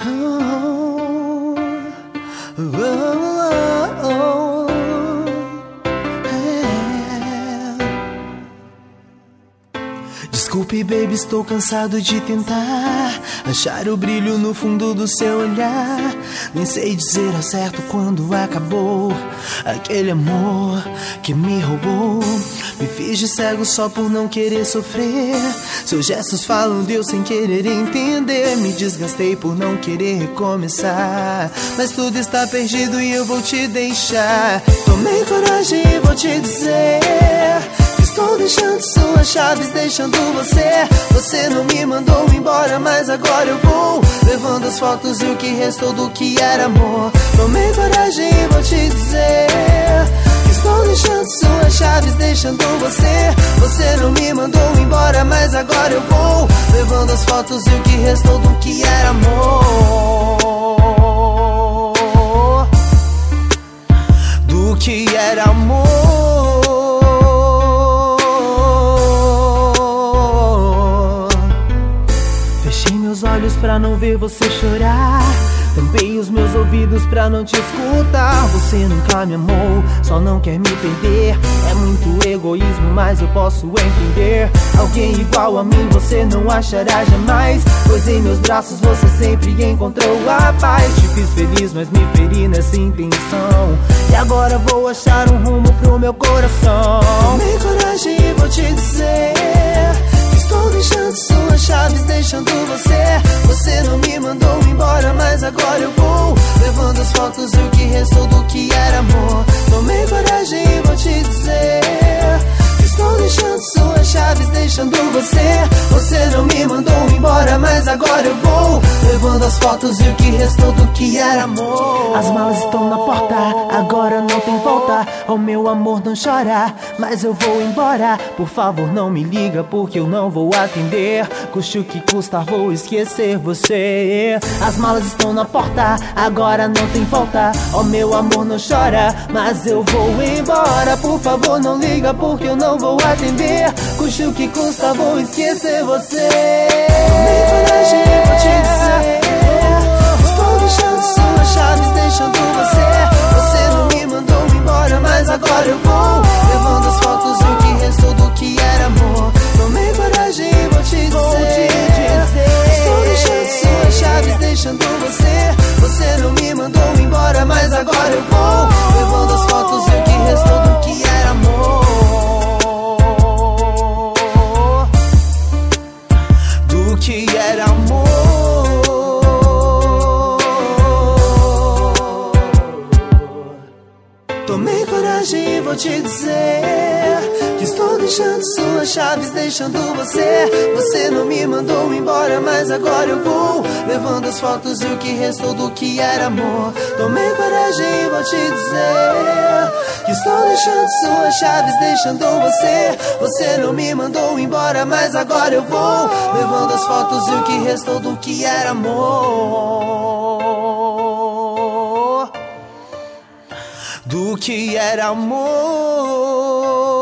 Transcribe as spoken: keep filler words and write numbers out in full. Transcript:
Oh, oh, oh, é. Desculpe, baby, estou cansado de tentar achar o brilho no fundo do seu olhar. Nem sei dizer ao certo quando acabou aquele amor que me roubou. Me fiz de cego só por não querer sofrer. Seus gestos falam de eu sem querer entender. Me desgastei por não querer recomeçar, mas tudo está perdido e eu vou te deixar. Tomei coragem e vou te dizer: estou deixando suas chaves, deixando você. Você não me mandou embora, mas agora eu vou, levando as fotos e o que restou do que era amor. Tomei coragem e vou te dizer: estou deixando suas chaves, deixando você. Você não me mandou embora, mas agora eu vou, levando as fotos e o que restou do que era amor. Do que era amor. Olhos pra não ver você chorar, tampei os meus ouvidos pra não te escutar. Você nunca me amou, só não quer me perder. É muito egoísmo, mas eu posso entender. Alguém igual a mim você não achará jamais, pois em meus braços você sempre encontrou a paz. Te fiz feliz, mas me feri nessa intenção, e agora vou achar um rumo pro meu coração. Tomei coragem e vou te dizer: estou deixando suas chaves, deixando você. Você não me mandou embora, mas agora eu vou, levando as fotos e o que restou do que era amor. Tomei coragem e vou te dizer: estou deixando suas chaves, deixando você. Você não me mandou embora, mas agora eu vou, levando as fotos e o que restou do que era amor. As malas estão na porta, agora não tem volta. Oh, meu amor, não chora, mas eu vou embora. Por favor, não me liga, porque eu não vou atender. Custe o que custar, vou esquecer você. As malas estão na porta, agora não tem volta. Oh, meu amor, não chora, mas eu vou embora. Por favor, não liga, porque eu não vou atender. Custe o que custa, vou esquecer você. Tomei coragem e vou te dizer: estou deixando suas chaves, deixando você. Você não me mandou embora, mas agora eu vou, levando as fotos e o que restou do que era amor. Tomei coragem e vou te dizer: estou deixando suas chaves, deixando você. Você não me mandou embora, mas agora eu vou, levando as fotos e o que restou do que era amor. Do que era amor. Tomei coragem e vou te dizer: que estou deixando suas chaves, deixando você. Você não me mandou embora, mas agora eu vou, levando as fotos e o que restou do que era amor. Tomei coragem e vou te dizer: que estou deixando suas chaves, deixando você. Você não me mandou embora, mas agora eu vou, levando as fotos e o que restou do que era amor. Do que era amor.